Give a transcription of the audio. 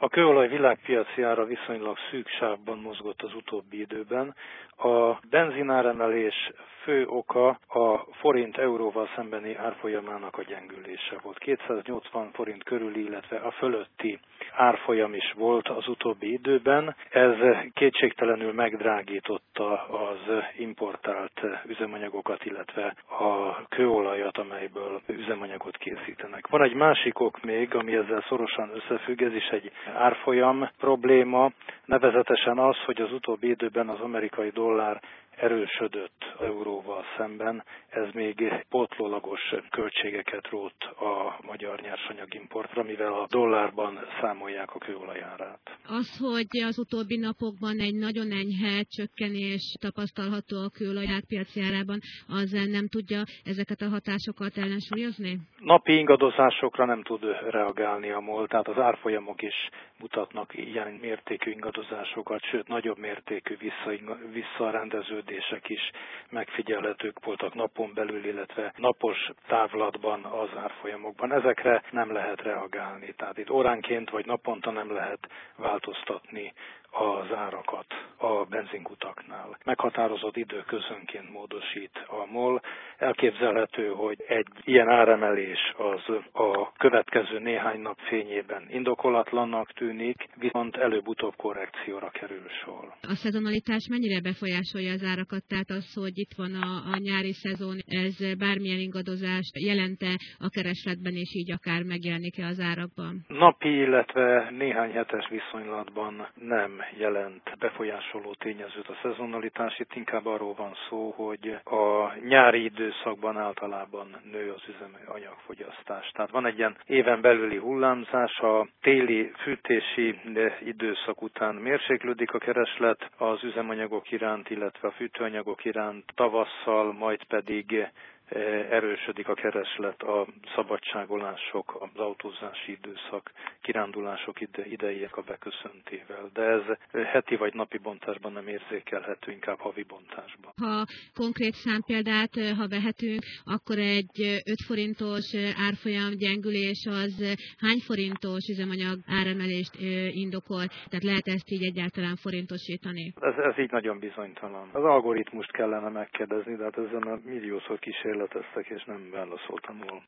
A kőolaj világpiaci ára viszonylag szűk sávban mozgott az utóbbi időben. A benzináremelés fő oka a forint euróval szembeni árfolyamának a gyengülése volt. 280 forint körüli, illetve a fölötti árfolyam is volt az utóbbi időben. Ez kétségtelenül megdrágította az importált üzemanyagokat, illetve a kőolajat, amelyből üzemanyagot készítenek. Van egy másik ok még, ami ezzel szorosan összefügg, ez is egy árfolyam probléma, nevezetesen az, hogy az utóbbi időben az amerikai dollár erősödött euróval szemben, ez még pótlólagos költségeket rótt a magyar nyersanyagimportra, mivel a dollárban számolják a kőolaj árát. Az, hogy az utóbbi napokban egy nagyon enyhe csökkenés tapasztalható a kőolaj piaci árában, az nem tudja ezeket a hatásokat ellensúlyozni? Napi ingadozásokra nem tud reagálni a MOL, tehát az árfolyamok is mutatnak ilyen mértékű ingadozásokat, sőt nagyobb mértékű visszarendeződések is megfigyelhetők voltak napon belül, illetve napos távlatban az árfolyamokban. Ezekre nem lehet reagálni, tehát itt óránként vagy naponta nem lehet változtatni az árakat a benzinkutaknál. Meghatározott időközönként módosít a MOL. Elképzelhető, hogy egy ilyen áremelés az a következő néhány nap fényében indokolatlannak tűnik, viszont előbb-utóbb korrekcióra kerül sor. A szezonalitás mennyire befolyásolja az árakat? Tehát az, hogy itt van a nyári szezon, ez bármilyen ingadozást jelente a keresletben, és így akár megjelenik-e az árakban? Napi, illetve néhány hetes viszonylatban nem jelent befolyásoló tényezőt a szezonalitás. Itt inkább arról van szó, hogy a nyári időszakban általában nő az üzemanyagfogyasztás. Tehát van egy ilyen éven belüli hullámzás, a téli fűtési időszak után mérséklődik a kereslet az üzemanyagok iránt, illetve a fűtőanyagok iránt tavasszal, majd pedig erősödik a kereslet a szabadságolások, az autózási időszak, kirándulások idejének a beköszöntével. De ez heti vagy napi bontásban nem érzékelhető, inkább havi bontásban. Ha konkrét számpéldát, ha vehetünk, akkor egy 5 forintos árfolyam gyengülés az hány forintos üzemanyag áremelést indokol? Tehát lehet ezt így egyáltalán forintosítani? Ez így nagyon bizonytalan. Az algoritmust kellene megkérdezni, de hát ezen a milliószor kísérleteztek, és nem válaszoltam volna.